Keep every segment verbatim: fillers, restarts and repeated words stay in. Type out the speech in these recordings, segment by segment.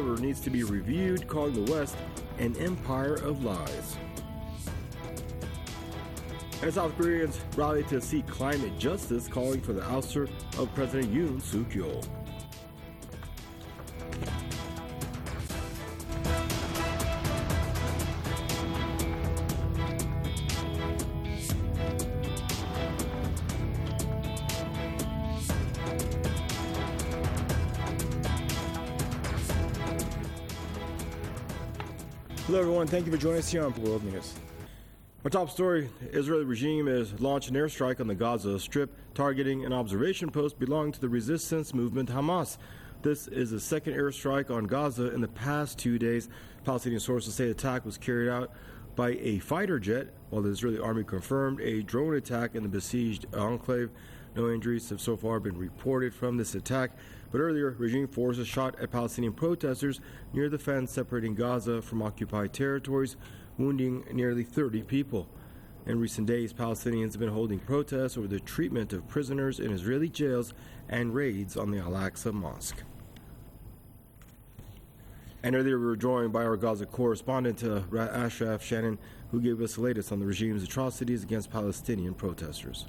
order needs to be reviewed, calling the West an empire of lies. And South Koreans rallied to seek climate justice, calling for the ouster of President Yoon Suk-yeol. Hello everyone, thank you for joining us here on World News. Our top story, the Israeli regime has launched an airstrike on the Gaza Strip, targeting an observation post belonging to the resistance movement Hamas. This is the second airstrike on Gaza in the past two days. Palestinian sources say the attack was carried out by a fighter jet, while the Israeli army confirmed a drone attack in the besieged enclave. No injuries have so far been reported from this attack, but earlier, regime forces shot at Palestinian protesters near the fence separating Gaza from occupied territories, wounding nearly thirty people. In recent days, Palestinians have been holding protests over the treatment of prisoners in Israeli jails and raids on the Al-Aqsa Mosque. And earlier, we were joined by our Gaza correspondent, uh, Ashraf Shannon, who gave us the latest on the regime's atrocities against Palestinian protesters.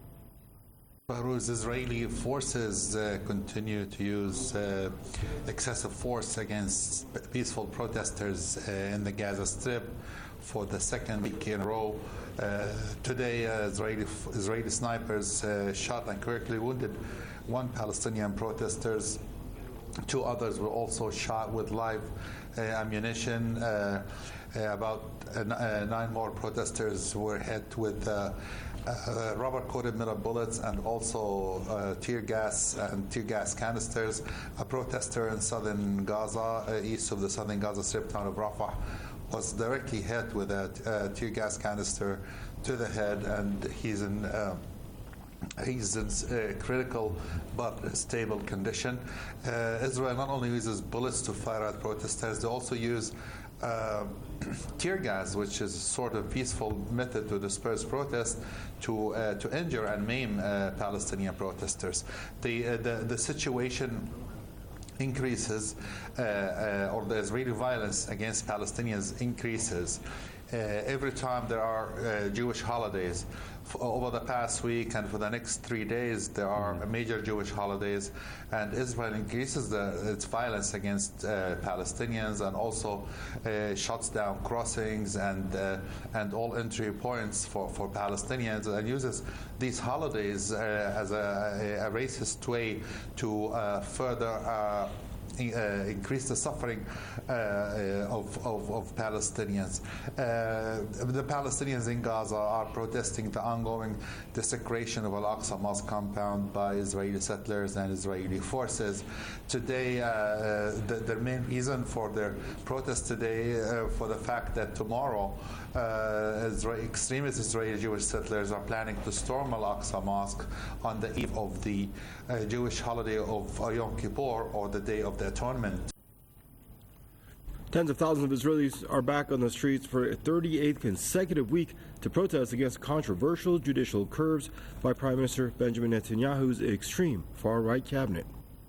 Bahrouz, Israeli forces uh, continue to use uh, excessive force against peaceful protesters uh, in the Gaza Strip for the second week in a row. Uh, today, uh, Israeli, Israeli snipers uh, shot and critically wounded one Palestinian protesters. Two others were also shot with live uh, ammunition. Uh, uh, about uh, uh, nine more protesters were hit with uh, Uh, rubber-coated metal bullets and also uh, tear gas and tear gas canisters. A protester in southern Gaza, uh, east of the southern Gaza Strip town of Rafah, was directly hit with a uh, tear gas canister to the head, and he's in uh, he's in uh, critical but stable condition. Uh, Israel not only uses bullets to fire at protesters, they also use Uh, tear gas, which is a sort of peaceful method to disperse protest, to uh, to injure and maim uh, Palestinian protesters. The, uh, the the situation increases, uh, uh, or the Israeli violence against Palestinians increases uh, every time there are uh, Jewish holidays. Over the past week and for the next three days, there are major Jewish holidays, and Israel increases the, its violence against uh, Palestinians and also uh, shuts down crossings and uh, and all entry points for, for Palestinians, and uses these holidays uh, as a, a racist way to uh, further uh, Uh, increase the suffering uh, of, of, of Palestinians. Uh, the Palestinians in Gaza are protesting the ongoing desecration of Al-Aqsa Mosque compound by Israeli settlers and Israeli forces. Today, uh, the, the main reason for their protest today, uh, for the fact that tomorrow uh, Israel, extremist Israeli Jewish settlers are planning to storm Al-Aqsa Mosque on the eve of the uh, Jewish holiday of uh, Yom Kippur, or the Day of the Atonement. Tens of thousands of Israelis are back on the streets for a thirty-eighth consecutive week to protest against controversial judicial curves by Prime Minister Benjamin Netanyahu's extreme far-right cabinet.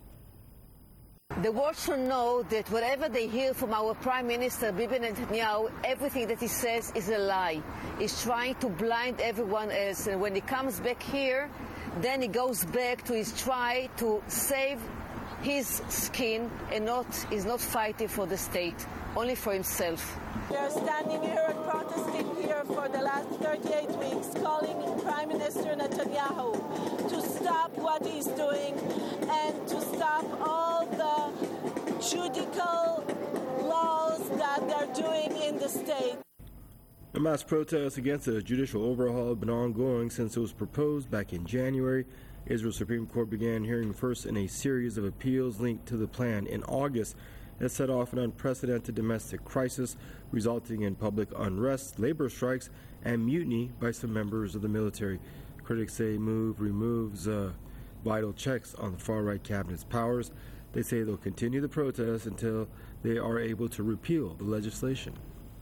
The world should know that whatever they hear from our Prime Minister, Bibi Netanyahu, everything that he says is a lie. He's trying to blind everyone else. And when he comes back here, then he goes back to his try to save his skin and not is not fighting for the state, only for himself. We are standing here and protesting here for the last thirty-eight weeks, calling Prime Minister Netanyahu to stop what he's doing and to stop all the judicial laws that they're doing in the state. A mass protest against the judicial overhaul has been ongoing since it was proposed back in January. Israel's Supreme Court began hearing first in a series of appeals linked to the plan in August. It set off an unprecedented domestic crisis, resulting in public unrest, labor strikes, and mutiny by some members of the military. Critics say move removes uh, vital checks on the far-right cabinet's powers. They say they'll continue the protest until they are able to repeal the legislation.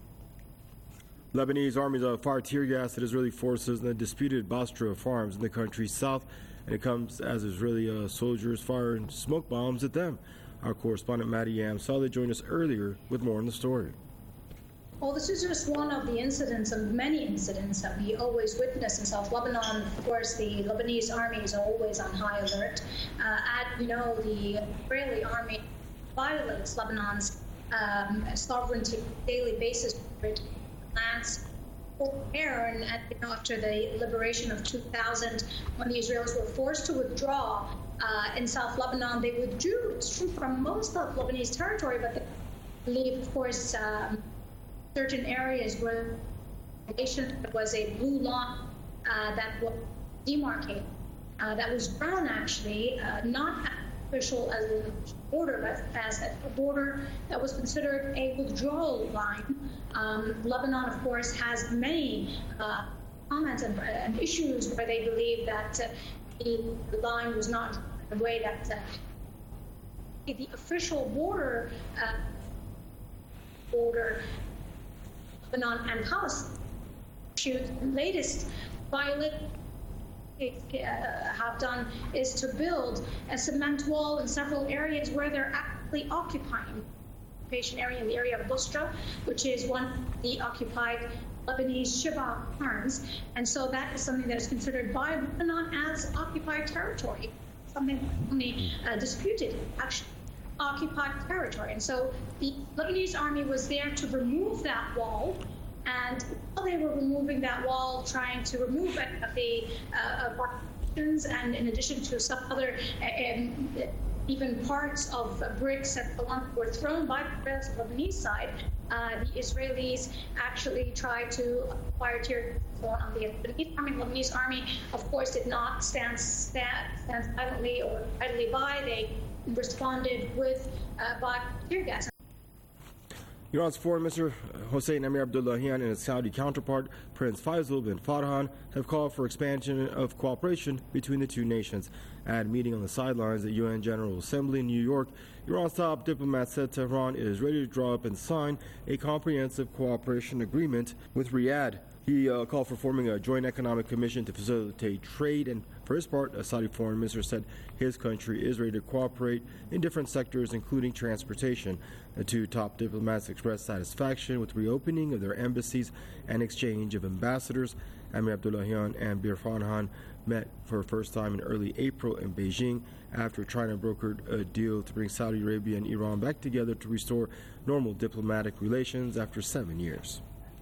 Lebanese armies have fired tear gas at Israeli forces in the disputed Basra farms in the country's south, and it comes as Israeli uh, soldiers firing smoke bombs at them. Our correspondent Maddie Yam Saleh joined us earlier with more on the story. Well, this is just one of the incidents of many incidents that we always witness in South Lebanon. Of course, the Lebanese army is always on high alert. Uh, at, you know, the Israeli army violates Lebanon's um, sovereignty on a daily basis. It lands air, and, and you know, after the liberation of two thousand, when the Israelis were forced to withdraw uh, in South Lebanon, they withdrew, it's true, from most of Lebanese territory, but they leave, of course, um, certain areas where there was a blue line uh, that was demarcated, uh, that was drawn actually, uh, not as official as a border, but as a border that was considered a withdrawal line. Um, Lebanon, of course, has many uh, comments and, and issues where they believe that uh, the line was not the way that uh, the official border uh, border Lebanon and Palestine. The latest violation they uh, have done is to build a cement wall in several areas where they're actually occupying occupation area in the area of Bustra, which is one of the occupied Lebanese Shiba farms. And so that is something that is considered by Lebanon as occupied territory, something only uh, disputed, actually. Occupied territory. And so the Lebanese army was there to remove that wall, and while they were removing that wall, trying to remove it of the uh, partitions, and in addition to some other um, even parts of uh, bricks that were thrown by the Lebanese side, uh, the Israelis actually tried to acquire territory on the Lebanese army. The Lebanese army, of course, did not stand, stand, stand silently or idly by. They responded with uh, by tear gas. Iran's Foreign Minister Hossein Amir Abdullahian and his Saudi counterpart Prince Faisal bin Farhan have called for expansion of cooperation between the two nations. At a meeting on the sidelines at U N General Assembly in New York, Iran's top diplomat said Tehran is ready to draw up and sign a comprehensive cooperation agreement with Riyadh. He uh, called for forming a joint economic commission to facilitate trade, and for his part, a Saudi foreign minister said his country is ready to cooperate in different sectors, including transportation. The two top diplomats expressed satisfaction with reopening of their embassies and exchange of ambassadors. Amir Abdullahian and Bir Farhan met for the first time in early April in Beijing after China brokered a deal to bring Saudi Arabia and Iran back together to restore normal diplomatic relations after seven years.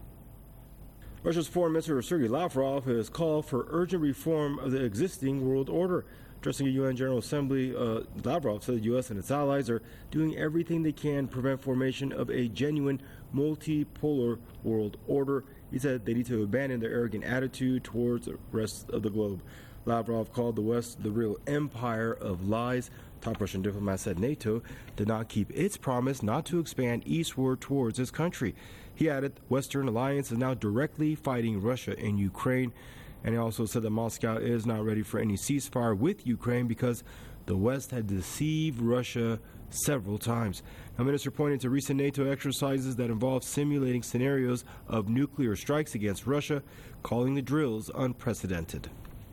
Russia's Foreign Minister Sergei Lavrov has called for urgent reform of the existing world order. Addressing a U N General Assembly, uh, Lavrov said the U S and its allies are doing everything they can to prevent formation of a genuine multipolar world order. He said they need to abandon their arrogant attitude towards the rest of the globe. Lavrov called the West the real empire of lies. Top Russian diplomat said NATO did not keep its promise not to expand eastward towards its country. He added the Western alliance is now directly fighting Russia in Ukraine. And he also said that Moscow is not ready for any ceasefire with Ukraine because the West had deceived Russia several times. The minister pointed to recent NATO exercises that involve simulating scenarios of nuclear strikes against Russia, calling the drills unprecedented.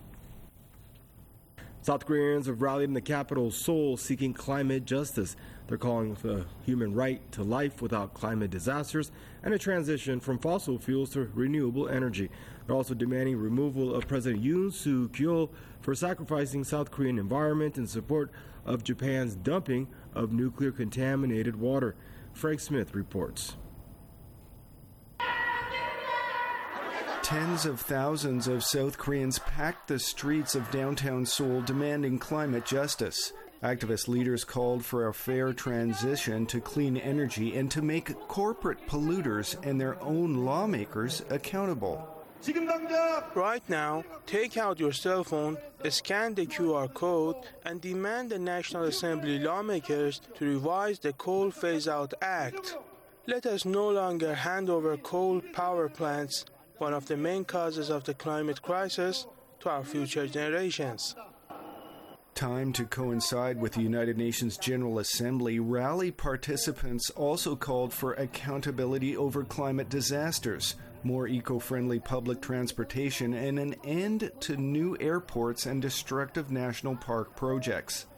South Koreans have rallied in the capital Seoul seeking climate justice. They're calling for the human right to life without climate disasters and a transition from fossil fuels to renewable energy. They're also demanding removal of President Yoon Suk-yeol for sacrificing South Korean environment in support of Japan's dumping of nuclear-contaminated water. Frank Smith reports. Tens of thousands of South Koreans packed the streets of downtown Seoul demanding climate justice. Activist leaders called for a fair transition to clean energy and to make corporate polluters and their own lawmakers accountable. Right now, take out your cell phone, scan the Q R code, and demand the National Assembly lawmakers to revise the Coal Phase-Out Act. Let us no longer hand over coal power plants, one of the main causes of the climate crisis, to our future generations. Time to coincide with the United Nations General Assembly, rally participants also called for accountability over climate disasters, more eco-friendly public transportation, and an end to new airports and destructive national park projects.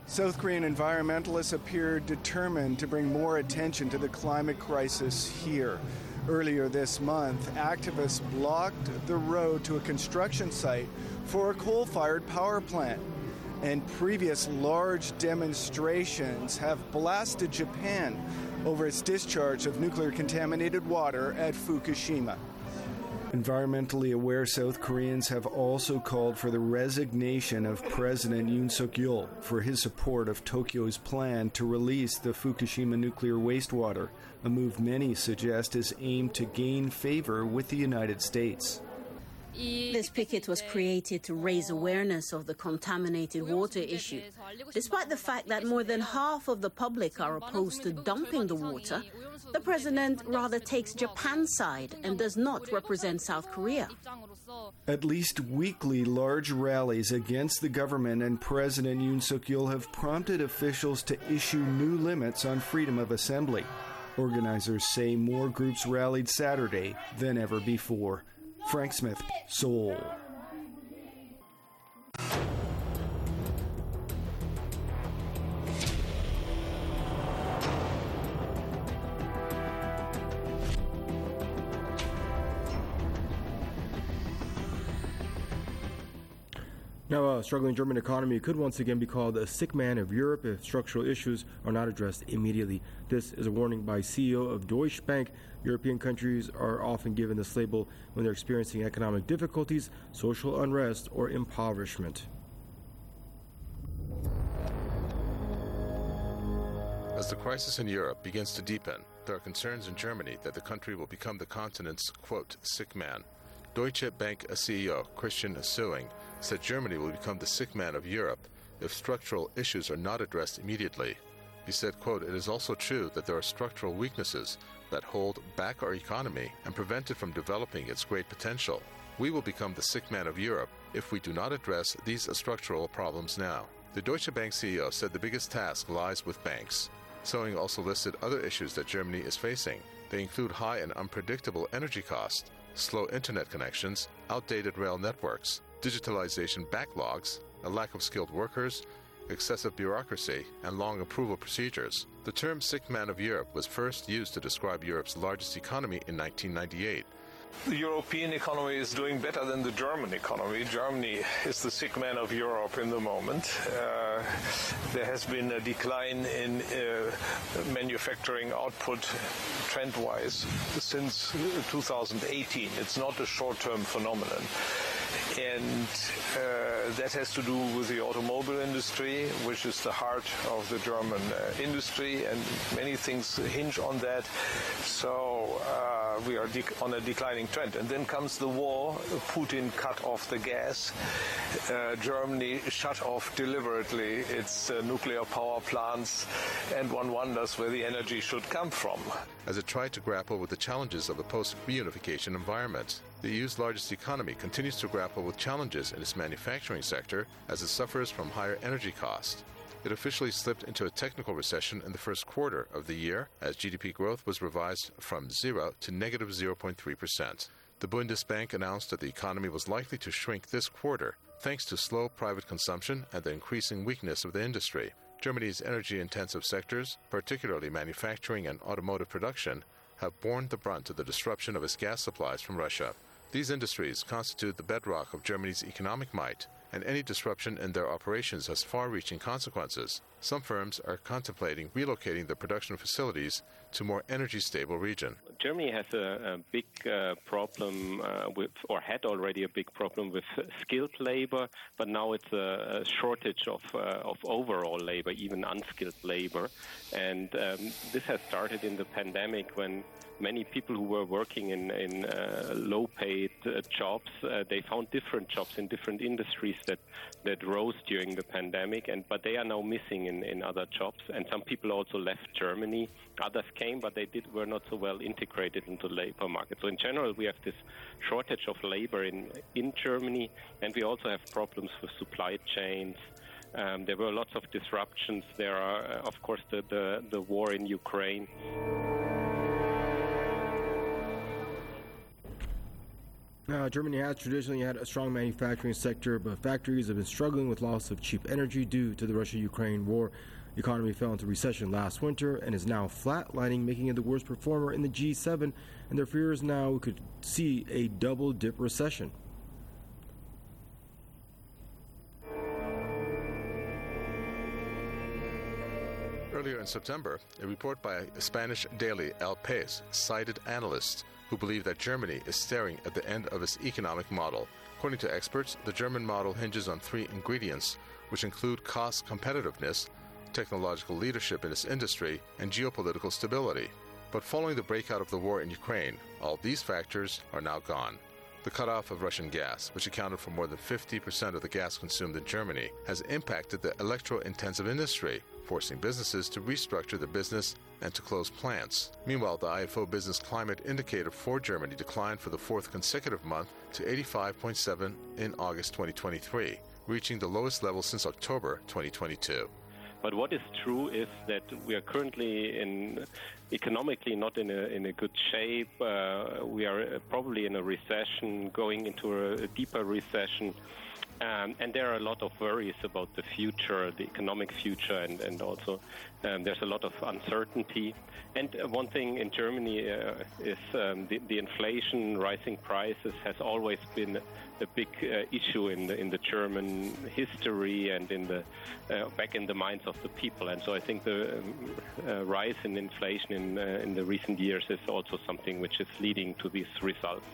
South Korean environmentalists appear determined to bring more attention to the climate crisis here. Earlier this month, activists blocked the road to a construction site for a coal-fired power plant. And previous large demonstrations have blasted Japan over its discharge of nuclear-contaminated water at Fukushima. Environmentally aware South Koreans have also called for the resignation of President Yoon Suk-yeol for his support of Tokyo's plan to release the Fukushima nuclear wastewater, a move many suggest is aimed to gain favor with the United States. This picket was created to raise awareness of the contaminated water issue. Despite the fact that more than half of the public are opposed to dumping the water, the president rather takes Japan's side and does not represent South Korea. At least weekly large rallies against the government and President Yoon Suk-yeol have prompted officials to issue new limits on freedom of assembly. Organizers say more groups rallied Saturday than ever before. Frank Smith, Seoul. Now, a struggling German economy could once again be called a sick man of Europe if structural issues are not addressed immediately. This is a warning by C E O of Deutsche Bank. European countries are often given this label when they're experiencing economic difficulties, social unrest, or impoverishment. As the crisis in Europe begins to deepen, there are concerns in Germany that the country will become the continent's, quote, sick man. Deutsche Bank C E O Christian Sewing said Germany will become the sick man of Europe if structural issues are not addressed immediately. He said, quote, it is also true that there are structural weaknesses that hold back our economy and prevent it from developing its great potential. We will become the sick man of Europe if we do not address these structural problems now. The Deutsche Bank C E O said the biggest task lies with banks. Sewing also listed other issues that Germany is facing. They include high and unpredictable energy costs, slow internet connections, outdated rail networks, digitalization backlogs, a lack of skilled workers, excessive bureaucracy, and long approval procedures. The term sick man of Europe was first used to describe Europe's largest economy in nineteen ninety-eight. The European economy is doing better than the German economy. Germany is the sick man of Europe in the moment. Uh, there has been a decline in uh, manufacturing output trend-wise since two thousand eighteen. It's not a short-term phenomenon. And uh, that has to do with the automobile industry, which is the heart of the German uh, industry, and many things hinge on that. So uh, we are dec- on a declining trend. And then comes the war. Putin cut off the gas. Uh, Germany shut off deliberately its uh, nuclear power plants, and one wonders where the energy should come from. As it tried to grapple with the challenges of a post-reunification environment, the E U's largest economy continues to grapple with challenges in its manufacturing sector as it suffers from higher energy costs. It officially slipped into a technical recession in the first quarter of the year as G D P growth was revised from zero to negative zero point three percent. The Bundesbank announced that the economy was likely to shrink this quarter thanks to slow private consumption and the increasing weakness of the industry. Germany's energy-intensive sectors, particularly manufacturing and automotive production, have borne the brunt of the disruption of its gas supplies from Russia. These industries constitute the bedrock of Germany's economic might, and any disruption in their operations has far-reaching consequences. Some firms are contemplating relocating their production facilities to a more energy-stable region. Germany has a, a big uh, problem uh, with, or had already a big problem with skilled labor, but now it's a, a shortage of, uh, of overall labor, even unskilled labor. And um, this has started in the pandemic when many people who were working in, in uh, low-paid uh, jobs, uh, they found different jobs in different industries that, that rose during the pandemic, and but they are now missing in, in other jobs. And some people also left Germany. Others came, but they did were not so well integrated into the labor market. So in general, we have this shortage of labor in, in Germany, and we also have problems with supply chains. Um, there were lots of disruptions. There are, uh, of course, the, the, the war in Ukraine. Uh, Germany has traditionally had a strong manufacturing sector, but factories have been struggling with loss of cheap energy due to the Russia-Ukraine war. The economy fell into recession last winter and is now flatlining, making it the worst performer in the G seven, and their fear is now we could see a double-dip recession. Earlier in September, a report by a Spanish daily El País cited analysts who believe that Germany is staring at the end of its economic model. According to experts, the German model hinges on three ingredients, which include cost competitiveness, technological leadership in its industry, and geopolitical stability. But following the breakout of the war in Ukraine, all these factors are now gone. The cutoff of Russian gas, which accounted for more than fifty percent of the gas consumed in Germany, has impacted the electro-intensive industry, forcing businesses to restructure their business and to close plants. Meanwhile, the I F O Business Climate Indicator for Germany declined for the fourth consecutive month to eighty-five point seven in August twenty twenty-three, reaching the lowest level since October twenty twenty-two. But what is true is that we are currently in economically not in a in a good shape. Uh, we are probably in a recession, going into a, a deeper recession. Um, and there are a lot of worries about the future, the economic future, and, and also um, there's a lot of uncertainty. And uh, one thing in Germany uh, is um, the, the inflation, rising prices has always been a big uh, issue in the in the German history and in the uh, back in the minds of the people. And so I think the um, uh, rise in inflation in uh, in the recent years is also something which is leading to these results.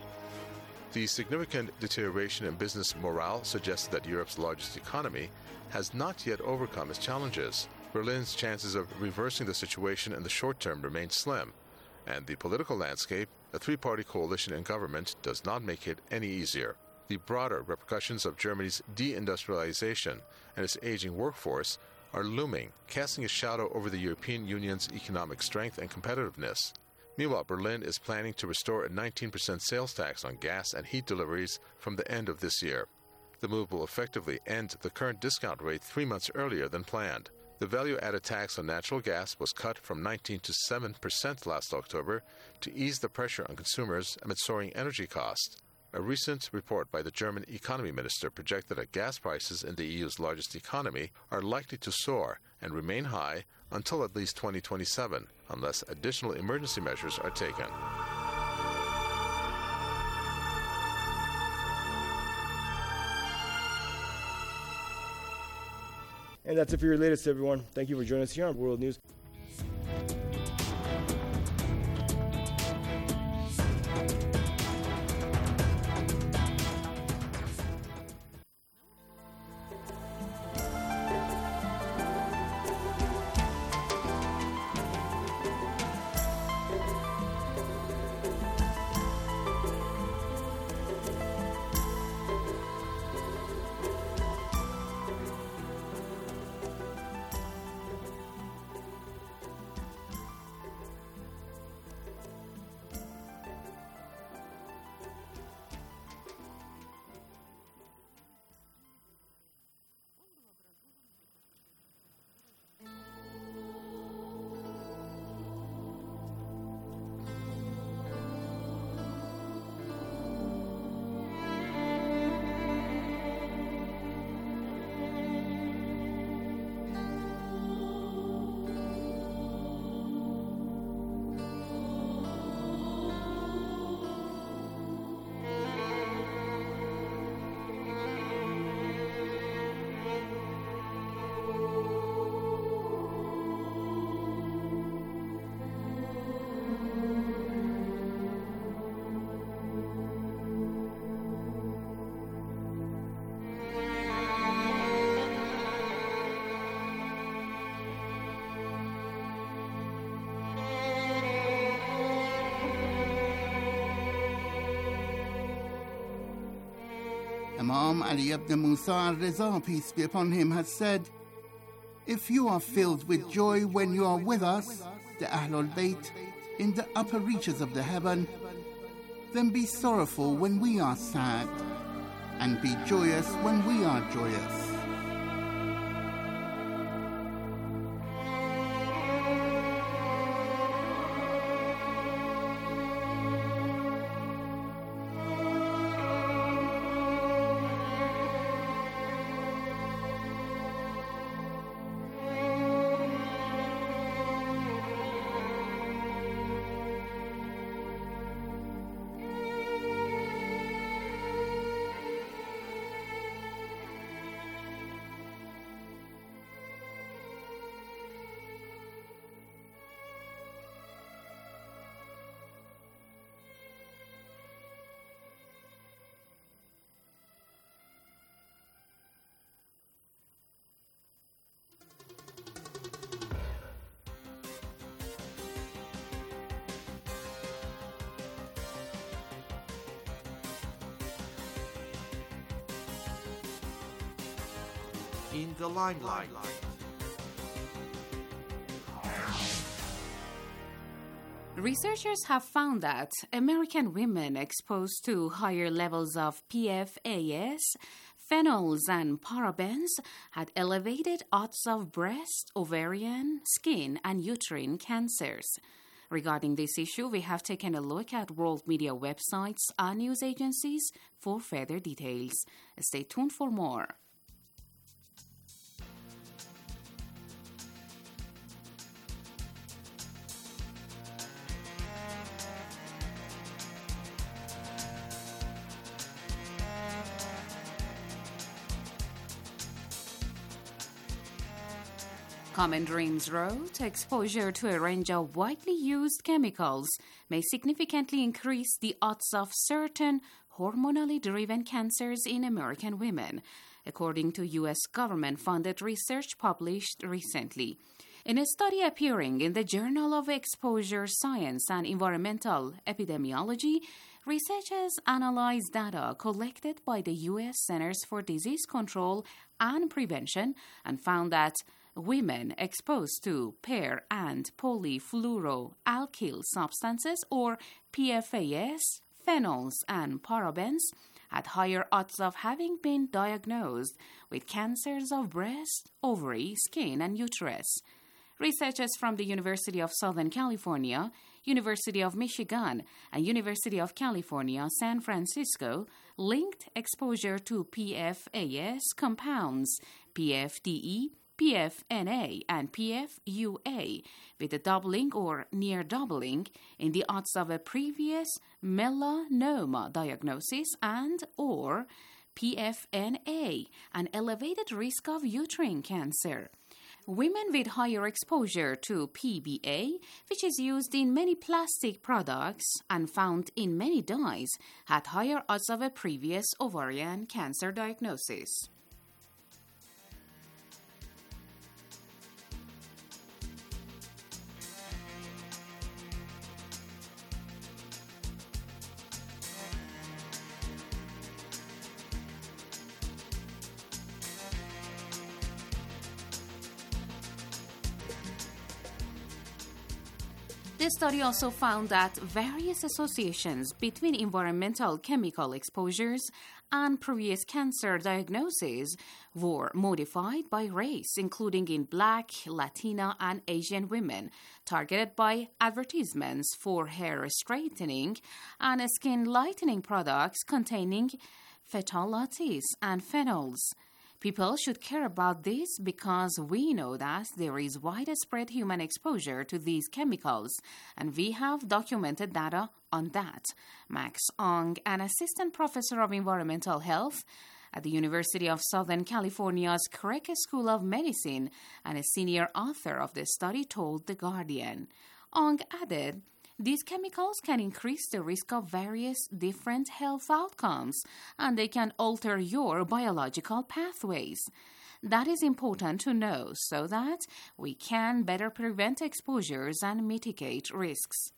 The significant deterioration in business morale suggests that Europe's largest economy has not yet overcome its challenges. Berlin's chances of reversing the situation in the short term remain slim, and the political landscape, a three-party coalition in government, does not make it any easier. The broader repercussions of Germany's deindustrialization and its aging workforce are looming, casting a shadow over the European Union's economic strength and competitiveness. Meanwhile, Berlin is planning to restore a nineteen percent sales tax on gas and heat deliveries from the end of this year. The move will effectively end the current discount rate three months earlier than planned. The value-added tax on natural gas was cut from nineteen to seven percent last October to ease the pressure on consumers amid soaring energy costs. A recent report by the German economy minister projected that gas prices in the E U's largest economy are likely to soar and remain high until at least twenty twenty-seven, unless additional emergency measures are taken. And that's it for your latest, everyone. Thank you for joining us here on World News. Imam Ali ibn Musa al-Riza, peace be upon him, has said, "If you are filled with joy when you are with us, the Ahlul Bayt, in the upper reaches of the heaven, then be sorrowful when we are sad, and be joyous when we are joyous." in the limelight. Researchers have found that American women exposed to higher levels of P F A S, phenols, and parabens had elevated odds of breast, ovarian, skin, and uterine cancers. Regarding this issue, we have taken a look at world media websites and news agencies for further details. Stay tuned for more. Common Dreams wrote, exposure to a range of widely used chemicals may significantly increase the odds of certain hormonally driven cancers in American women, according to U S government-funded research published recently. In a study appearing in the Journal of Exposure Science and Environmental Epidemiology, researchers analyzed data collected by the U S Centers for Disease Control and Prevention and found that women exposed to per- and polyfluoroalkyl substances, or P F A S, phenols, and parabens had higher odds of having been diagnosed with cancers of breast, ovary, skin, and uterus. Researchers from the University of Southern California, University of Michigan, and University of California, San Francisco linked exposure to P F A S compounds, P F D E, P F N A, and P F U A, with a doubling or near doubling in the odds of a previous melanoma diagnosis and or P F N A, an elevated risk of uterine cancer. Women with higher exposure to P B A, which is used in many plastic products and found in many dyes, had higher odds of a previous ovarian cancer diagnosis. This study also found that various associations between environmental chemical exposures and previous cancer diagnoses were modified by race, including in Black, Latina, and Asian women, targeted by advertisements for hair straightening and skin lightening products containing phthalates and phenols. People should care about this because we know that there is widespread human exposure to these chemicals, and we have documented data on that. Max Ong, an assistant professor of environmental health at the University of Southern California's Craig School of Medicine and a senior author of the study, told The Guardian. Ong added, these chemicals can increase the risk of various different health outcomes, and they can alter your biological pathways. That is important to know so that we can better prevent exposures and mitigate risks.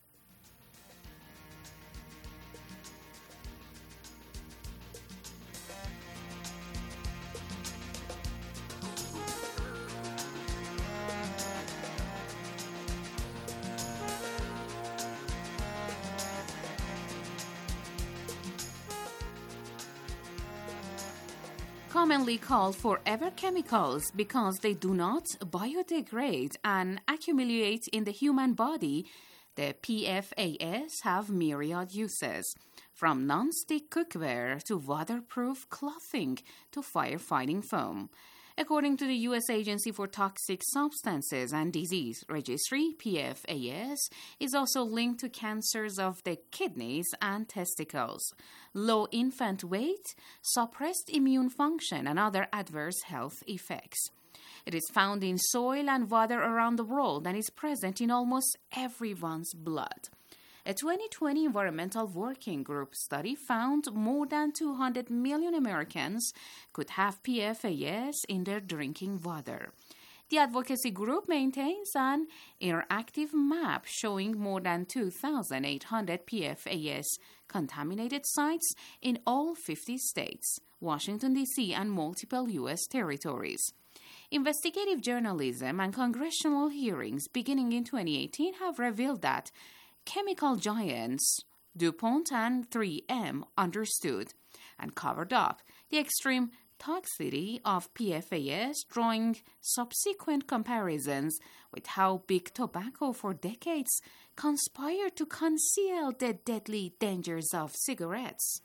Commonly called forever chemicals because they do not biodegrade and accumulate in the human body, the P F A S have myriad uses, from non-stick cookware to waterproof clothing to firefighting foam. According to the U S Agency for Toxic Substances and Disease Registry, P F A S is also linked to cancers of the kidneys and testicles, low infant weight, suppressed immune function, and other adverse health effects. It is found in soil and water around the world and is present in almost everyone's blood. A twenty twenty Environmental Working Group study found more than two hundred million Americans could have P F A S in their drinking water. The advocacy group maintains an interactive map showing more than two thousand eight hundred P F A S contaminated sites in all fifty states, Washington, D C, and multiple U S territories. Investigative journalism and congressional hearings beginning in twenty eighteen have revealed that chemical giants DuPont and three M understood and covered up the extreme toxicity of P F A S, drawing subsequent comparisons with how big tobacco for decades conspired to conceal the deadly dangers of cigarettes.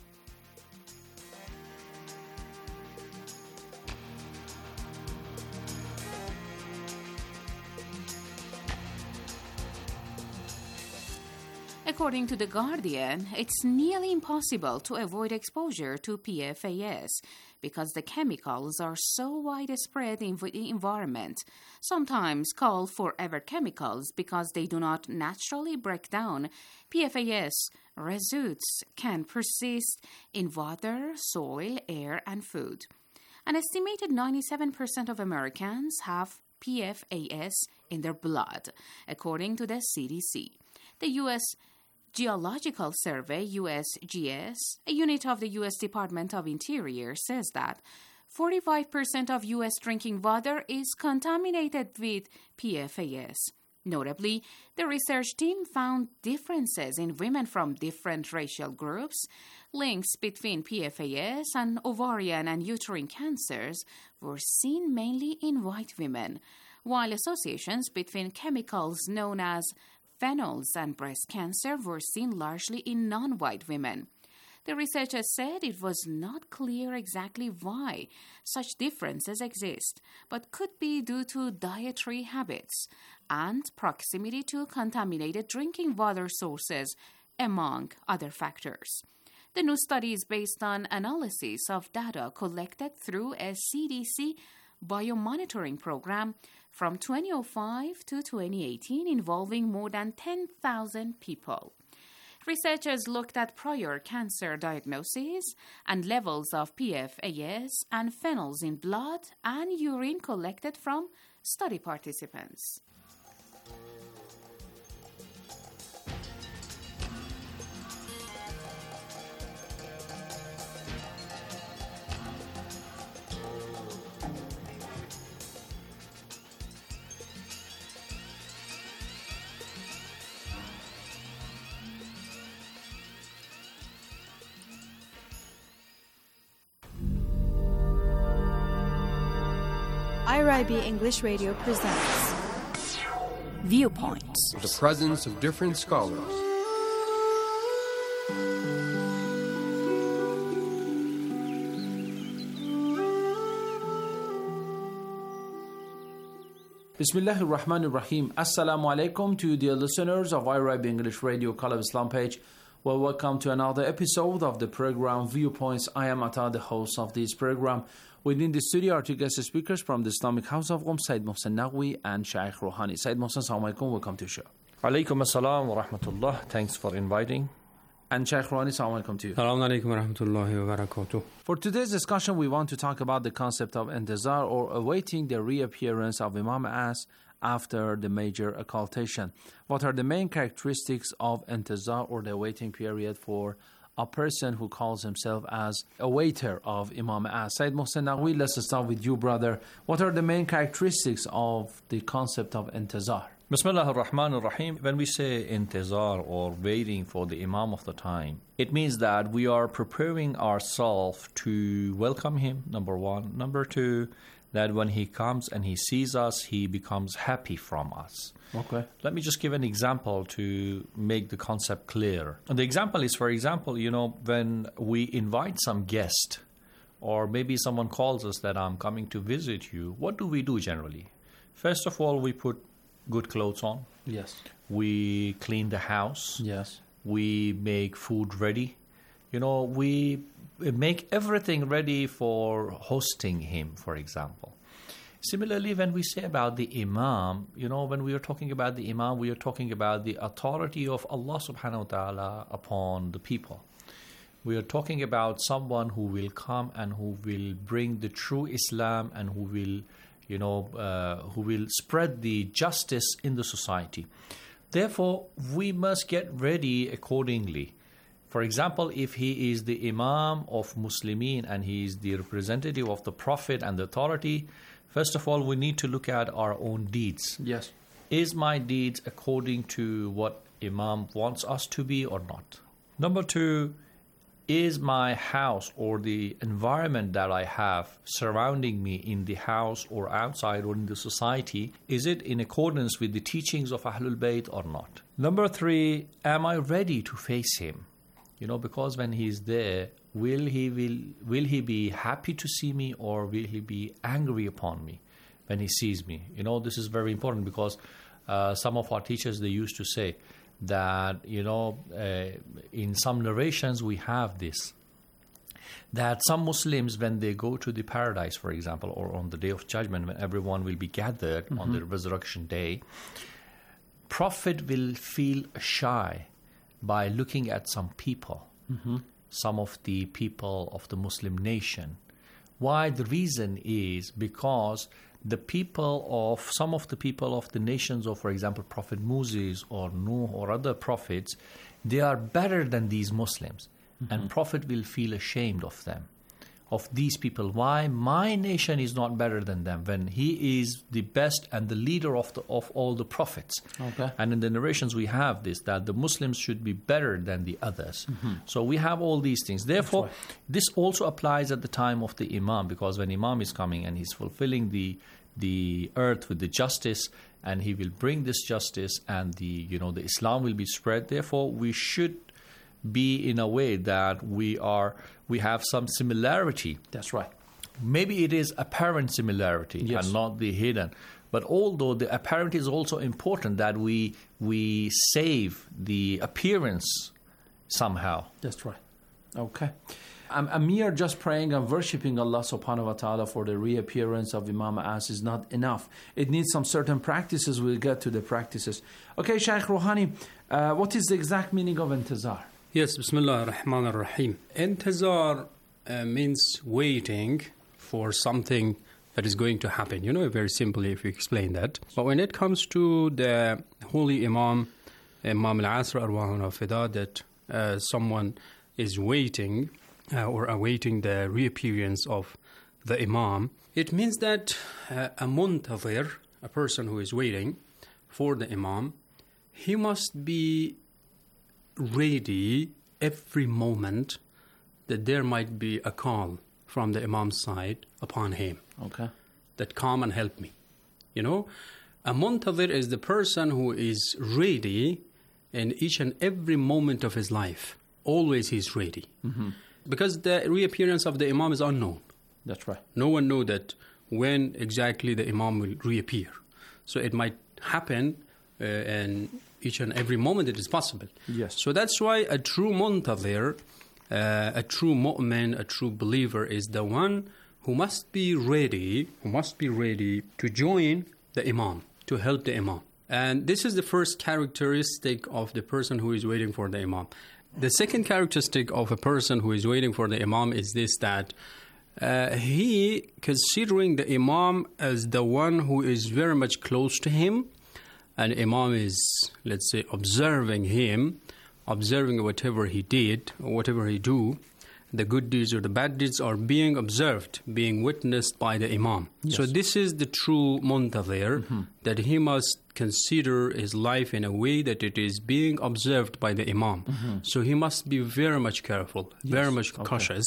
According to The Guardian, it's nearly impossible to avoid exposure to P F A S because the chemicals are so widespread in the environment, sometimes called forever chemicals because they do not naturally break down. P F A S residues can persist in water, soil, air, and food. An estimated ninety-seven percent of Americans have P F A S in their blood, according to the C D C. The U S Geological Survey, U S G S, a unit of the U S Department of Interior, says that forty-five percent of U S drinking water is contaminated with P F A S. Notably, the research team found differences in women from different racial groups. Links between P F A S and ovarian and uterine cancers were seen mainly in white women, while associations between chemicals known as phenols and breast cancer were seen largely in non-white women. The researchers said it was not clear exactly why such differences exist, but could be due to dietary habits and proximity to contaminated drinking water sources, among other factors. The new study is based on analysis of data collected through a C D C biomonitoring program from twenty oh five to twenty eighteen involving more than ten thousand people. Researchers looked at prior cancer diagnoses and levels of P F A S and phenols in blood and urine collected from study participants. I R I B English Radio presents Viewpoints. The presence of different scholars. Bismillahir Rahmanir Rahim. Assalamu alaikum to dear listeners of I R I B English Radio Call of Islam page. Well, welcome to another episode of the program Viewpoints. I am Atta, the host of this program. Within the studio are two guest speakers from the Islamic House of Qom, Sayyid Mohsen Naqvi and Shaykh Rouhani. Sayyid Mohsen, assalamu alaikum, welcome to the show. Alaikum assalam wa rahmatullah. Thanks for inviting. And Shaykh Rouhani, assalamu alaikum to you. Assalamu alaikum wa rahmatullahi wa barakatuh. For today's discussion, we want to talk about the concept of intizar, or awaiting the reappearance of Imam As after the major occultation. What are the main characteristics of intizar, or the waiting period, for a person who calls himself as a waiter of Imam As? Sayyid Mohsen Naqvi, let's start with you, brother. What are the main characteristics of the concept of intizar? Bismillah ar-Rahman ar-Rahim. When we say intizar, or waiting for the Imam of the time, it means that we are preparing ourselves to welcome him, number one. Number two, that when he comes and he sees us, he becomes happy from us. Okay. Let me just give an example to make the concept clear. And the example is, for example, you know, when we invite some guest, or maybe someone calls us that I'm coming to visit you, what do we do generally? First of all, we put good clothes on. Yes. We clean the house. Yes. We make food ready. You know, we make everything ready for hosting him, for example. Similarly, when we say about the Imam, you know, when we are talking about the Imam, we are talking about the authority of Allah subhanahu wa ta'ala upon the people. We are talking about someone who will come and who will bring the true Islam and who will you know, uh, who will spread the justice in the society. Therefore, we must get ready accordingly. For example, if he is the Imam of Muslimin and he is the representative of the Prophet and the authority, first of all, we need to look at our own deeds. Yes. Is my deeds according to what Imam wants us to be or not? Number two, is my house or the environment that I have surrounding me in the house or outside or in the society, is it in accordance with the teachings of Ahlul Bayt or not? Number three, am I ready to face him? You know, because when he's there, will he will will he be happy to see me or will he be angry upon me when he sees me? You know, this is very important because uh, some of our teachers, they used to say that, you know, uh, in some narrations we have this, that some Muslims, when they go to the paradise, for example, or on the Day of Judgment, when everyone will be gathered mm-hmm. on the resurrection day, Prophet will feel shy by looking at some people, mm-hmm. some of the people of the Muslim nation. Why? The reason is because the people of, some of the people of the nations of, for example, Prophet Moses or Nuh or other prophets, they are better than these Muslims. Mm-hmm. And Prophet will feel ashamed of them, of these people. Why? My nation is not better than them when he is the best and the leader of the, of all the prophets. Okay. And in the narrations we have this, that the Muslims should be better than the others. Mm-hmm. So we have all these things. Therefore, right. this also applies at the time of the Imam, because when Imam is coming and he's fulfilling the the earth with the justice, and he will bring this justice, and the you know the Islam will be spread. Therefore, we should be in a way that we are we have some similarity. That's right. Maybe it is apparent similarity yes. and not the hidden. But although the apparent is also important, that we we save the appearance somehow. That's right. Okay. Um, a mere just praying and worshipping Allah subhanahu wa ta'ala for the reappearance of Imam As is not enough. It needs some certain practices. We'll get to the practices. Okay, Shaykh Rouhani, uh, what is the exact meaning of intizar? Yes, Bismillah ar-Rahman ar-Rahim. Intizar uh, means waiting for something that is going to happen. You know, very simply if you explain that. But when it comes to the holy Imam, Imam al-Asr arwahun al-Fida, that uh, someone is waiting uh, or awaiting the reappearance of the Imam, it means that uh, a muntazir, a person who is waiting for the Imam, he must be ready every moment that there might be a call from the Imam's side upon him. Okay. That come and help me. You know, a muntazir is the person who is ready in each and every moment of his life. Always he's ready. Mm-hmm. Because the reappearance of the Imam is unknown. That's right. No one knows that when exactly the Imam will reappear. So it might happen uh, in each and every moment it is possible. Yes. So that's why a true muntazir, uh, a true mu'min, a true believer is the one who must be ready, who must be ready to join the Imam, to help the Imam. And this is the first characteristic of the person who is waiting for the Imam. The second characteristic of a person who is waiting for the Imam is this, that uh, he, considering the Imam as the one who is very much close to him, and Imam is, let's say, observing him, observing whatever he did, or whatever he do, the good deeds or the bad deeds are being observed, being witnessed by the Imam. Yes. So this is the true muntazir, mm-hmm. that he must consider his life in a way that it is being observed by the Imam. Mm-hmm. So he must be very much careful, yes. very much okay. cautious.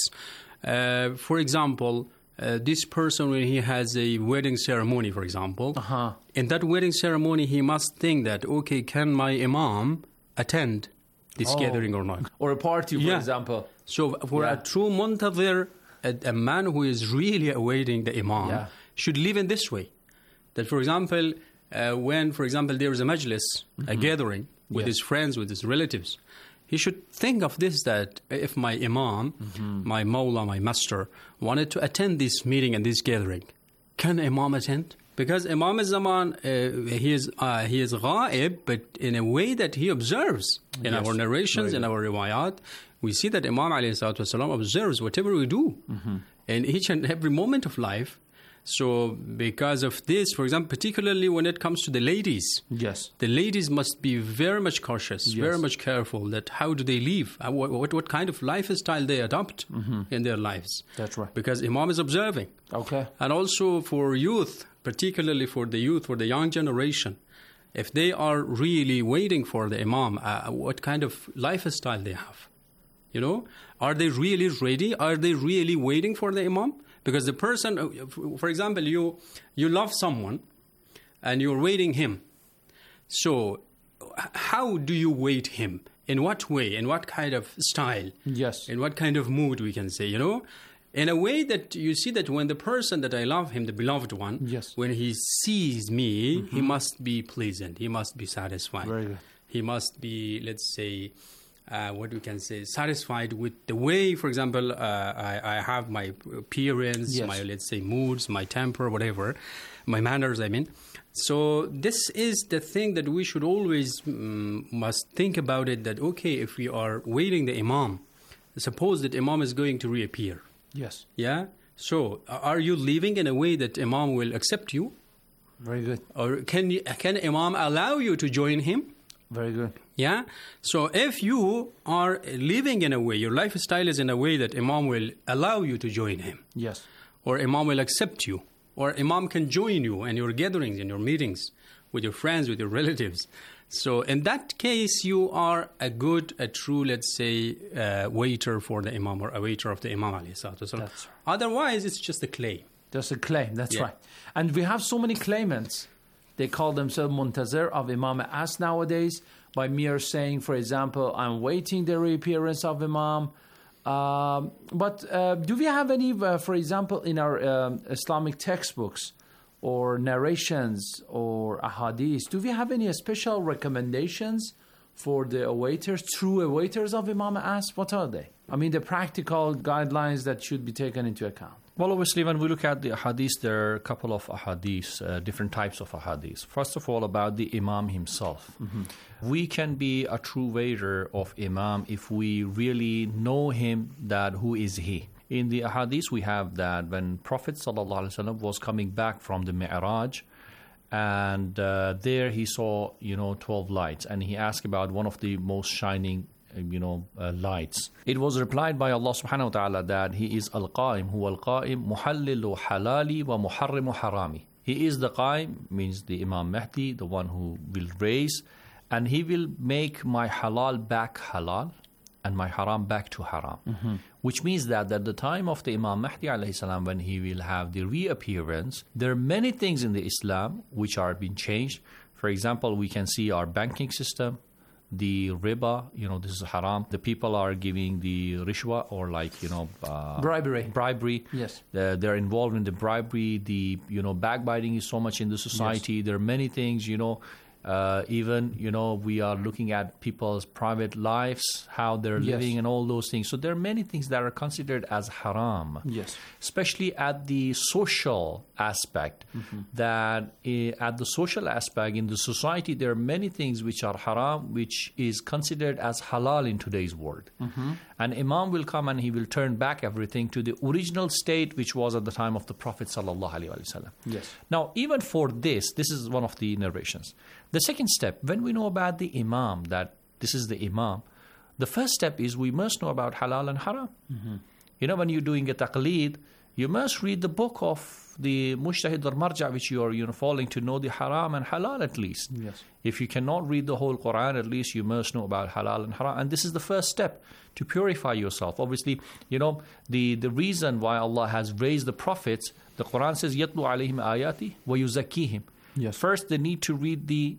Uh, for example, uh, this person, when he has a wedding ceremony, for example, uh-huh. in that wedding ceremony, he must think that, okay, can my Imam attend this oh. gathering or not? Or a party, for yeah. example. So for yeah. a true muntazir, a, a man who is really awaiting the Imam, yeah. should live in this way. That, for example, uh, when, for example, there is a majlis, mm-hmm. a gathering with yes. his friends, with his relatives, he should think of this, that if my Imam, mm-hmm. my Mawla, my master, wanted to attend this meeting and this gathering, can Imam attend? Because Imam al-Zaman, uh, he is uh, he is ghaib, but in a way that he observes. In yes. our narrations, in our riwayat, we see that Imam alayhi salatu wasalam observes whatever we do. Mm-hmm. In each and every moment of life, So because of this, for example, particularly when it comes to the ladies, yes, the ladies must be very much cautious, yes. very much careful that how do they live, what what, what kind of lifestyle they adopt mm-hmm. in their lives. That's right. Because Imam is observing. Okay. And also for youth, particularly for the youth, for the young generation, if they are really waiting for the Imam, uh, what kind of lifestyle they have. You know, are they really ready? Are they really waiting for the Imam? Because the person, for example, you you love someone and you're waiting him. So how do you wait him? In what way? In what kind of style? Yes. In what kind of mood, we can say, you know? In a way that you see that when the person that I love him, the beloved one, yes. when he sees me, mm-hmm. he must be pleasant. He must be satisfied. Very good. He must be, let's say, Uh, what we can say, satisfied with the way, for example, uh, I, I have my appearance, yes. my, let's say, moods, my temper, whatever, my manners, I mean. So this is the thing that we should always um, must think about it, that, okay, if we are waiting the Imam, suppose that Imam is going to reappear. Yes. Yeah? So are you living in a way that Imam will accept you? Very good. Or can, you, can Imam allow you to join him? Very good. Yeah? So if you are living in a way, your lifestyle is in a way that Imam will allow you to join him. Yes. Or Imam will accept you. Or Imam can join you in your gatherings, in your meetings, with your friends, with your relatives. So in that case, you are a good, a true, let's say, uh, waiter for the Imam, or a waiter of the Imam alayhi salatu wasalam. That's right. Otherwise, it's just a claim. Just a claim, that's Yeah. right. And we have so many claimants. They call themselves Muntazir of Imam As nowadays by mere saying, for example, I'm waiting the reappearance of Imam. Um, but uh, do we have any, uh, for example, in our um, Islamic textbooks or narrations or ahadith, do we have any special recommendations for the awaiters, true awaiters of Imam As? What are they? I mean, the practical guidelines that should be taken into account. Well, obviously, when we look at the ahadith, there are a couple of ahadith, uh, different types of ahadith. First of all, about the Imam himself. Mm-hmm. We can be a true waiter of Imam if we really know him, that who is he. In the ahadith, we have that when Prophet ﷺ was coming back from the Mi'raj, and uh, there he saw, you know, twelve lights, and he asked about one of the most shining you know, uh, lights. It was replied by Allah subhanahu wa ta'ala that He is Al-Qa'im, huwa Al-Qa'im, muhallilu halali wa muharrimu harami. He is the Qa'im, means the Imam Mahdi, the one who will raise, and he will make my halal back halal and my haram back to haram. Mm-hmm. Which means that at the time of the Imam Mahdi alayhi salam, when he will have the reappearance, there are many things in the Islam which are being changed. For example, we can see our banking system, the riba, you know, this is haram. The people are giving the rishwa, or like, you know... Uh, bribery. Bribery. Yes. Uh, they're involved in the bribery. The, you know, backbiting is so much in the society. Yes. There are many things, you know... Uh, even, you know, we are looking at people's private lives, how they're yes. living and all those things. So there are many things that are considered as haram. Yes. Especially at the social aspect. Mm-hmm. That uh, at the social aspect in the society, there are many things which are haram, which is considered as halal in today's world. Mm-hmm. And Imam will come and he will turn back everything to the original state which was at the time of the Prophet sallallahu alaihi wasallam. Yes. Now, even for this, this is one of the narrations. The second step, when we know about the Imam, that this is the Imam, the first step is we must know about halal and haram. Mm-hmm. You know, when you're doing a taqleed, you must read the book of the Mujtahid or Marja, which you are you know, following, to know the haram and halal at least. Yes. If you cannot read the whole Quran, at least you must know about halal and haram. And this is the first step to purify yourself. Obviously, you know, the, the reason why Allah has raised the prophets, the Quran says, يَتْلُو عَلَيْهِمْ آيَاتِ وَيُزَكِّيهِمْ. Yes. First, they need to read the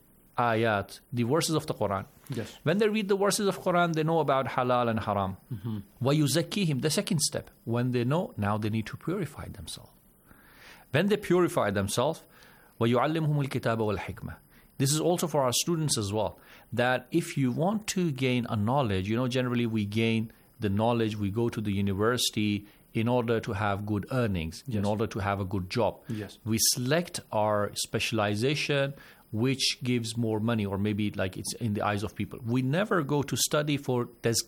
ayat, the verses of the Quran. Yes. When they read the verses of Quran, they know about halal and haram. Mm-hmm. وَيُزَكِّيهِمْ. The second step, when they know, now they need to purify themselves. When they purify themselves, وَيُعَلِّمْهُمُ الْكِتَابَ وَالْحِكْمَةِ. This is also for our students as well, that if you want to gain a knowledge, you know, generally we gain the knowledge, we go to the university in order to have good earnings, yes. in order to have a good job. Yes. We select our specialization, which gives more money, or maybe like it's in the eyes of people. We never go to study for tazkiyah.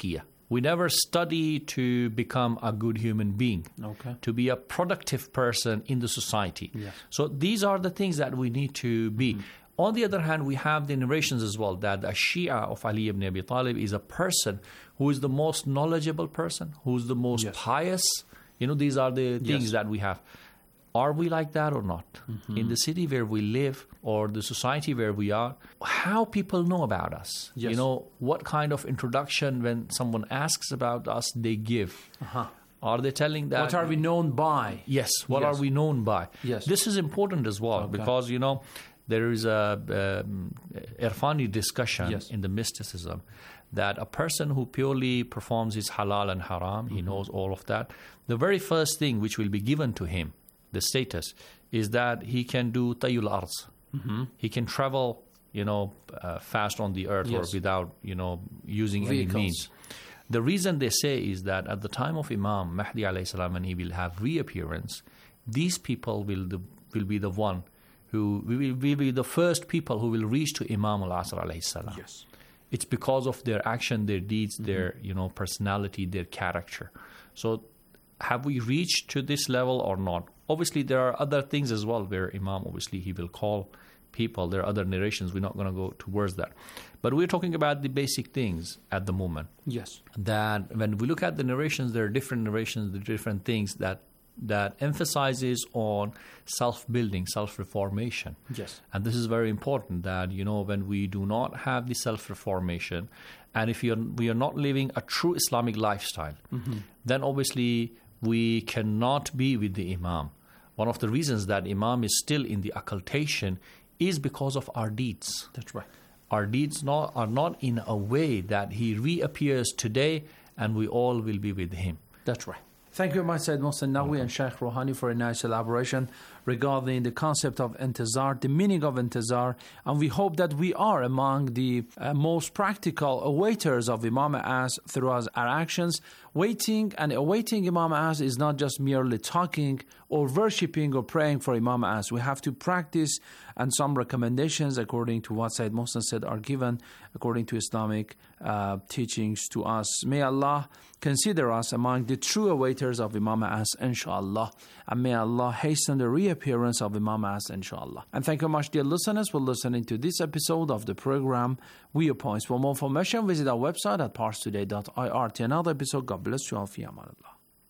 We never study to become a good human being, Okay. to be a productive person in the society. Yes. So these are the things that we need to be. Mm-hmm. On the other hand, we have the narrations as well that the Shia of Ali ibn Abi Talib is a person who is the most knowledgeable person, who is the most Yes. pious. You know, these are the things Yes. that we have. Are we like that or not? Mm-hmm. In the city where we live or the society where we are, how people know about us? Yes. You know, what kind of introduction when someone asks about us, they give? Uh-huh. Are they telling that? What are we known by? Yes, what Yes. are we known by? Yes. This is important as well Okay. because, you know, there is a um, Irfani discussion Yes. in the mysticism that a person who purely performs his halal and haram, he Mm-hmm. knows all of that, the very first thing which will be given to him, the status, is that he can do tayyul arz. Mm-hmm. He can travel, you know, uh, fast on the earth Yes. or without, you know, using Vehicles. any means. The reason they say is that at the time of Imam Mahdi alayhi salam, when he will have reappearance, these people will the, will be the one who will, will be the first people who will reach to Imam al-Asr alayhi salam. Yes. It's because of their action, their deeds, mm-hmm. their you know personality, their character. So have we reached to this level or not? Obviously, there are other things as well where Imam, obviously, he will call people. There are other narrations. We're not going to go towards that. But we're talking about the basic things at the moment. Yes. That when we look at the narrations, there are different narrations, the different things that that emphasizes on self-building, self-reformation. Yes. And this is very important that, you know, when we do not have the self-reformation, and if you're, we are not living a true Islamic lifestyle, mm-hmm. then obviously we cannot be with the Imam. One of the reasons that Imam is still in the occultation is because of our deeds. That's right. Our deeds not, are not in a way that he reappears today and we all will be with him. That's right. Thank you very much, Sayyid Mohsen Naqvi and Sheikh Rouhani, for a nice elaboration regarding the concept of intizar, the meaning of intizar, and we hope that we are among the uh, most practical awaiters of Imam As throughout our actions. Waiting and awaiting Imam As is not just merely talking or worshipping or praying for Imam As. We have to practice, and some recommendations according to what Sayyid Mohsen said are given according to Islamic uh, teachings to us. May Allah consider us among the true awaiters of Imam As, inshallah, and may Allah hasten the reappearance of Imam As, inshallah. And thank you much, dear listeners, for listening to this episode of the program Viewpoints. For more information, visit our website at pars today dot I R. To another episode, God bless you all. Fi amanillah.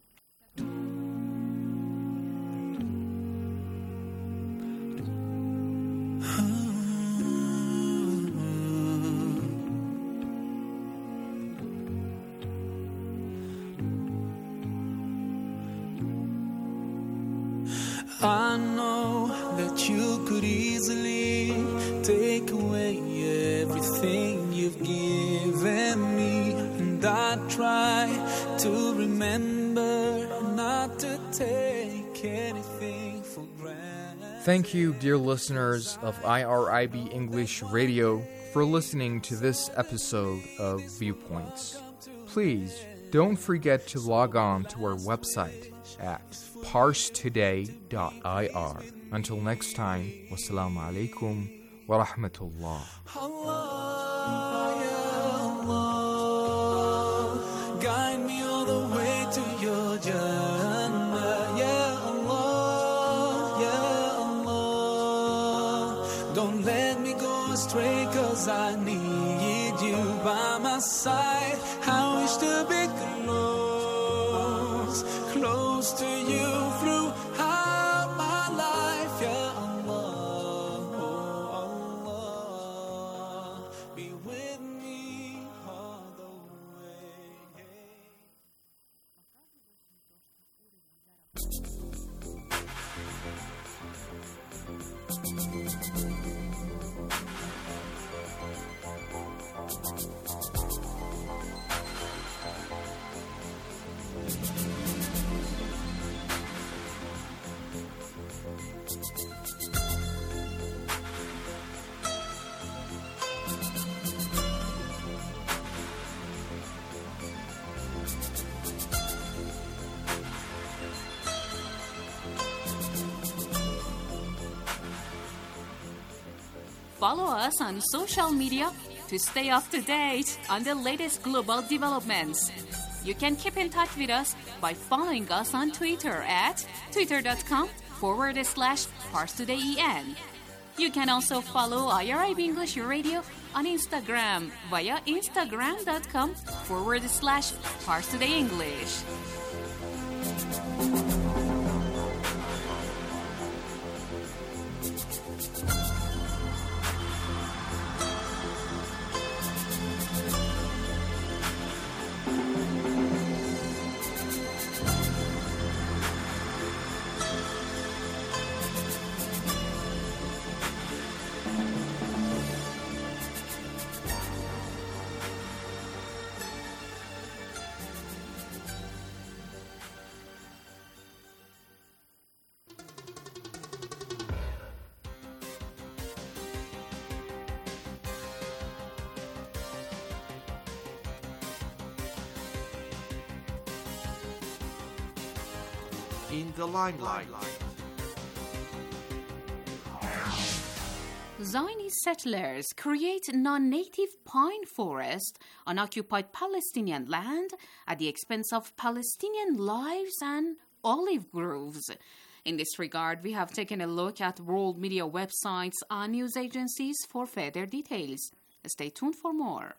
I know that you could easily take away everything you've given me, and I try to remember not to take anything for granted. Thank you, dear listeners of I R I B English Radio, for listening to this episode of Viewpoints. Please don't forget to log on to our website at pars today dot I R. Until next time, wassalamu alaikum wa rahmatullah. Allah, ya Allah, guide me all the way to your Jannah. Ya Allah, ya Allah, don't let me go astray, 'cause I need you by my side. I wish to be close, close to you throughout my life. Ya Allah, oh Allah, be with me all the way. Follow us on social media to stay up to date on the latest global developments. You can keep in touch with us by following us on Twitter at twitter.com forward slash ParsTodayEN. You can also follow I R I B English Radio on Instagram via instagram.com forward slash ParsTodayEnglish. In the limelight. Zionist settlers create non-native pine forest on occupied Palestinian land at the expense of Palestinian lives and olive groves. In this regard, we have taken a look at world media websites and news agencies for further details. Stay tuned for more.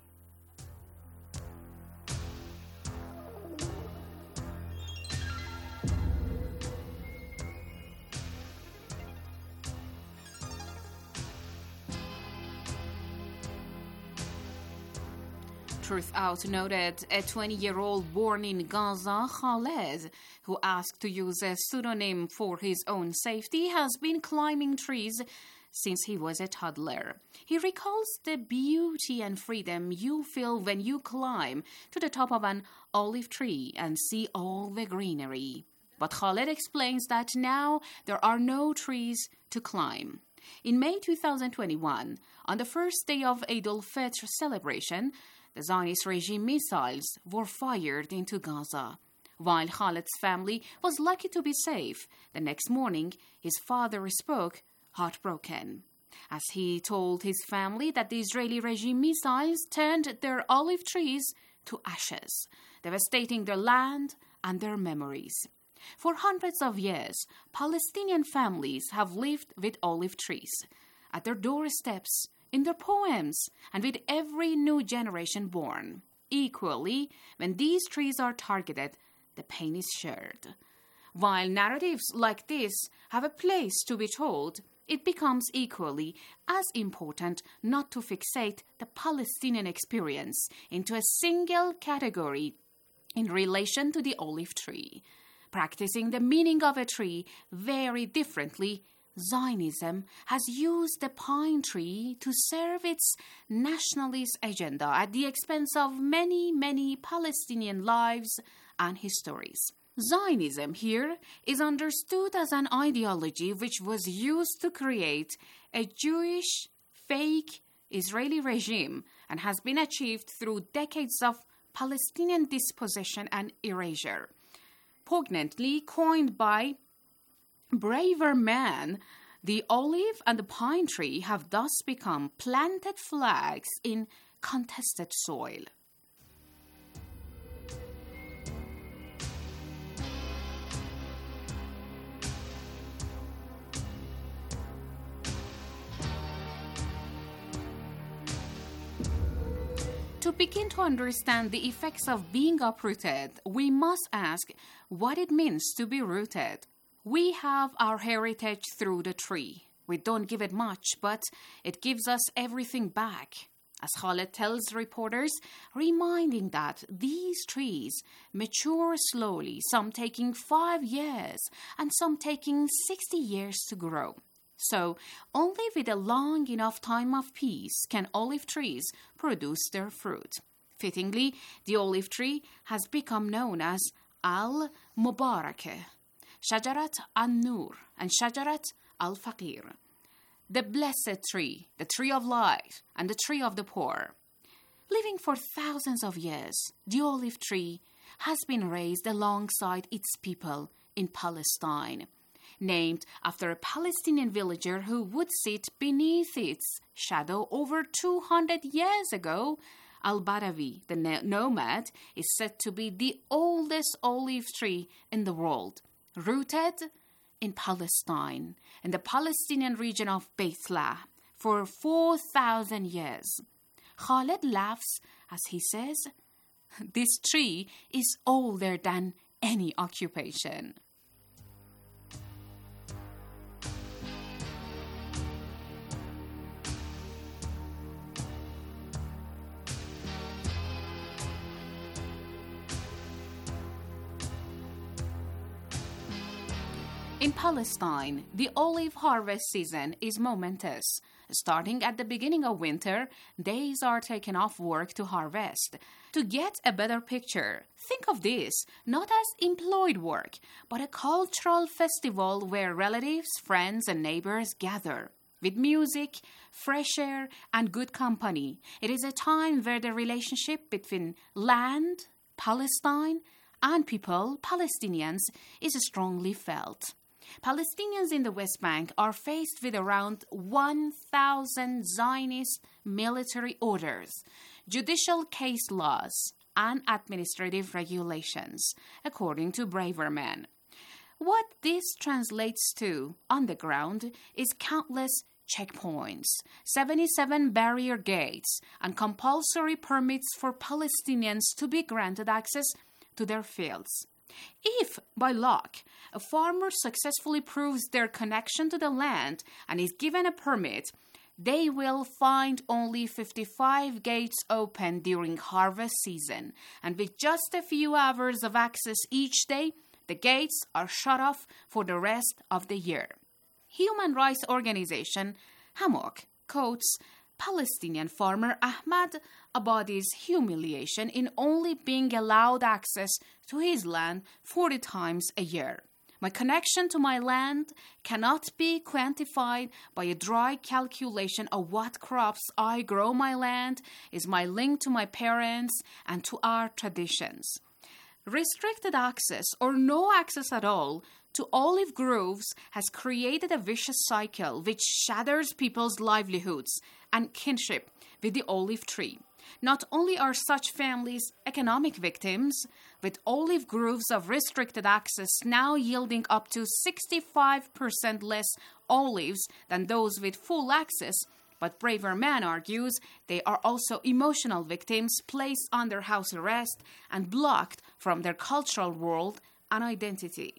Truth Out noted a twenty-year-old born in Gaza, Khaled, who asked to use a pseudonym for his own safety, has been climbing trees since he was a toddler. He recalls the beauty and freedom you feel when you climb to the top of an olive tree and see all the greenery. But Khaled explains that now there are no trees to climb. In May twenty twenty-one, on the first day of Eid al-Fitr celebration, the Zionist regime missiles were fired into Gaza. While Khaled's family was lucky to be safe, the next morning his father spoke heartbroken, as he told his family that the Israeli regime missiles turned their olive trees to ashes, devastating their land and their memories. For hundreds of years, Palestinian families have lived with olive trees at their doorsteps, in their poems, and with every new generation born. Equally, when these trees are targeted, the pain is shared. While narratives like this have a place to be told, it becomes equally as important not to fixate the Palestinian experience into a single category in relation to the olive tree. Practicing the meaning of a tree very differently, Zionism has used the pine tree to serve its nationalist agenda at the expense of many, many Palestinian lives and histories. Zionism here is understood as an ideology which was used to create a Jewish, fake Israeli regime and has been achieved through decades of Palestinian dispossession and erasure. Poignantly coined by braver man, the olive and the pine tree have thus become planted flags in contested soil. To begin to understand the effects of being uprooted, we must ask what it means to be rooted. We have our heritage through the tree. We don't give it much, but it gives us everything back. As Khaled tells reporters, reminding that these trees mature slowly, some taking five years and some taking sixty years to grow. So, only with a long enough time of peace can olive trees produce their fruit. Fittingly, the olive tree has become known as Al-Mubarakeh, Shajarat An-Nur, and Shajarat Al-Faqir, the blessed tree, the tree of life, and the tree of the poor. Living for thousands of years, the olive tree has been raised alongside its people in Palestine. named after a Palestinian villager who would sit beneath its shadow over two hundred years ago. Al-Barawi, the nomad, is said to be the oldest olive tree in the world, rooted in Palestine, in the Palestinian region of Beit Lahm, for four thousand years. Khaled laughs as he says, "This tree is older than any occupation." In Palestine, the olive harvest season is momentous. Starting at the beginning of winter, days are taken off work to harvest. To get a better picture, think of this not as employed work, but a cultural festival where relatives, friends, and neighbors gather. With music, fresh air, and good company, it is a time where the relationship between land, Palestine, and people, Palestinians, is strongly felt. Palestinians in the West Bank are faced with around one thousand Zionist military orders, judicial case laws, and administrative regulations, according to Braverman. What this translates to on the ground is countless checkpoints, seventy-seven barrier gates, and compulsory permits for Palestinians to be granted access to their fields. If, by luck, a farmer successfully proves their connection to the land and is given a permit, they will find only fifty-five gates open during harvest season, and with just a few hours of access each day, the gates are shut off for the rest of the year. Human rights organization Hamok quotes Palestinian farmer Ahmad Abadi's humiliation in only being allowed access to his land forty times a year. My connection to my land cannot be quantified by a dry calculation of what crops I grow. My land is my link to my parents and to our traditions. Restricted access or no access at all to olive groves has created a vicious cycle which shatters people's livelihoods and kinship with the olive tree. Not only are such families economic victims, with olive groves of restricted access now yielding up to sixty-five percent less olives than those with full access, but Braverman argues they are also emotional victims placed under house arrest and blocked from their cultural world and identity.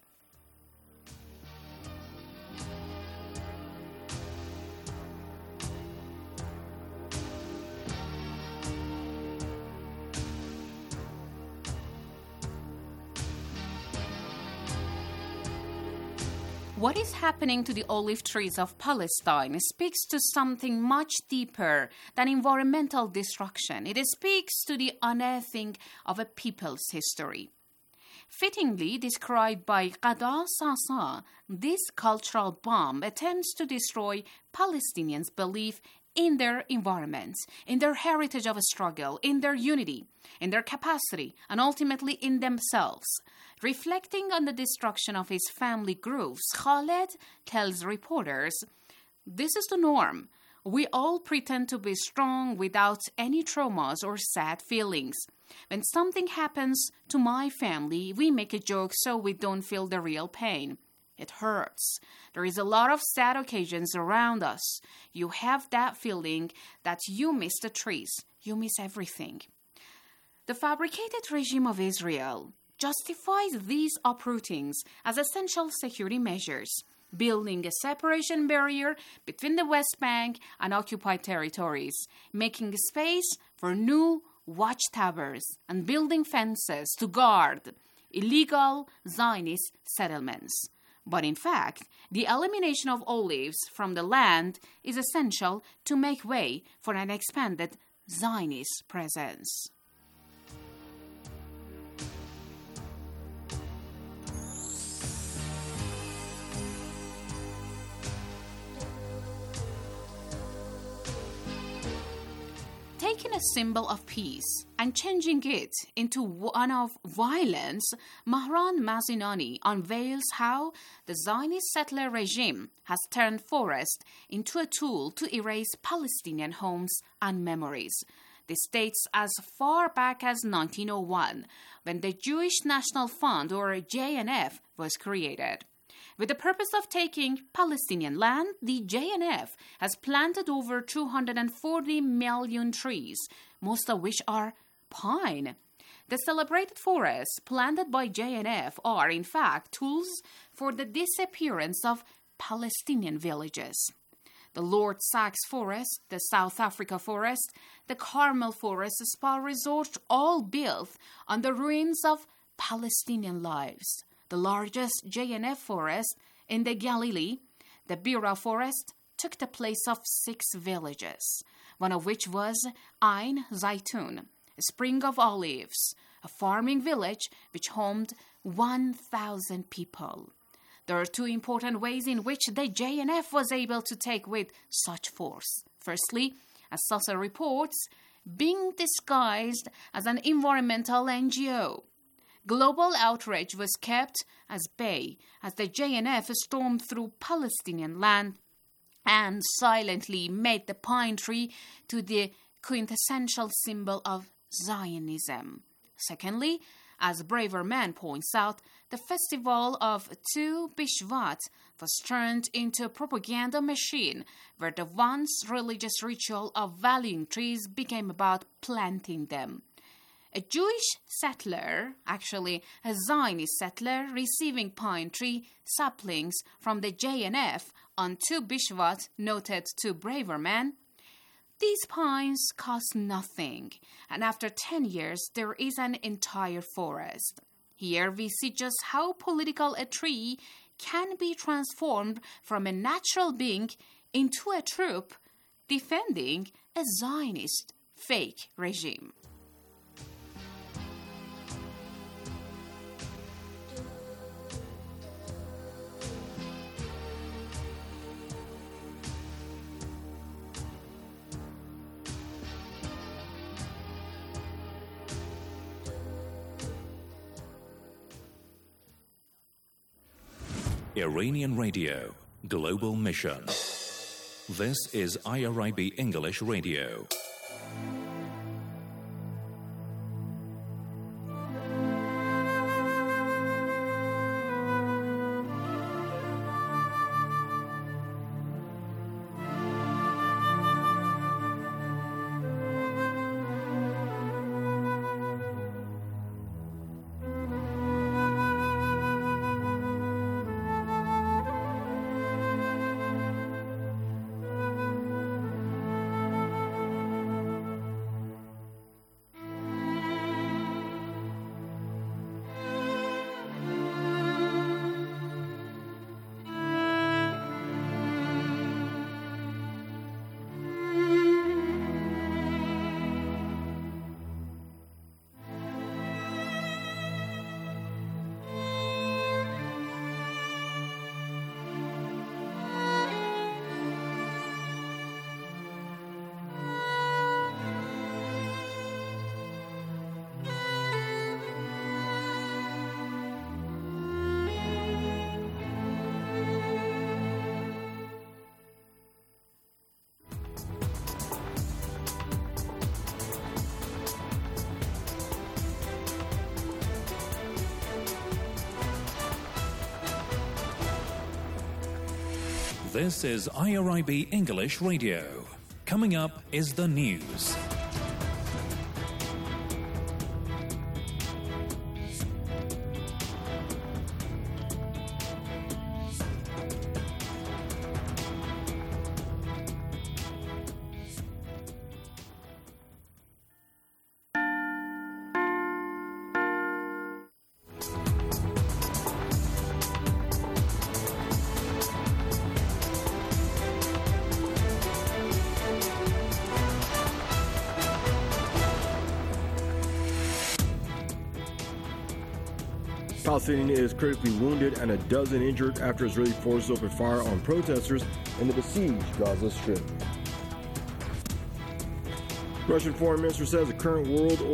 What is happening to the olive trees of Palestine speaks to something much deeper than environmental destruction. It speaks to the unearthing of a people's history. Fittingly described by Ghada Sasa, this cultural bomb attempts to destroy Palestinians' belief in their environment, in their heritage of a struggle, in their unity, in their capacity, and ultimately in themselves. Reflecting on the destruction of his family groves, Khaled tells reporters, "This is the norm. We all pretend to be strong without any traumas or sad feelings. When something happens to my family, we make a joke so we don't feel the real pain. It hurts. There is a lot of sad occasions around us. You have that feeling that you miss the trees. You miss everything." The fabricated regime of Israel justifies these uprootings as essential security measures, building a separation barrier between the West Bank and occupied territories, making space for new watchtowers, and building fences to guard illegal Zionist settlements. But in fact, the elimination of olives from the land is essential to make way for an expanded Zionist presence. taking a symbol of peace and changing it into one of violence, Mehran Mazinani unveils how the Zionist settler regime has turned forest into a tool to erase Palestinian homes and memories. This dates as far back as nineteen oh one, when the Jewish National Fund, or J N F, was created. With the purpose of taking Palestinian land, the J N F has planted over two hundred forty million trees, most of which are pine. The celebrated forests planted by J N F are, in fact, tools for the disappearance of Palestinian villages. The Lord Sachs Forest, the South Africa Forest, the Carmel Forest Spa Resort, all built on the ruins of Palestinian lives. The largest J N F forest in the Galilee, the Bira Forest, took the place of six villages, one of which was Ain Zaitun, a spring of olives, a farming village which homed one thousand people. There are two important ways in which the J N F was able to take with such force. Firstly, as Sasa reports, being disguised as an environmental N G O. Global outrage was kept at bay as the J N F stormed through Palestinian land and silently made the pine tree to the quintessential symbol of Zionism. Secondly, as Braver Man points out, the festival of Tu Bishvat was turned into a propaganda machine where the once religious ritual of valuing trees became about planting them. A Jewish settler, actually a Zionist settler, receiving pine tree saplings from the J N F on Tu Bishvat, noted to Braver Man, "These pines cost nothing, and after ten years there is an entire forest." Here we see just how political a tree can be transformed from a natural being into a troop defending a Zionist fake regime. Iranian Radio, Global Mission. This is I R I B English Radio. This is I R I B English Radio. Coming up is the news. Palestinian is critically wounded and a dozen injured after Israeli forces opened fire on protesters in the besieged Gaza Strip. Russian foreign minister says the current world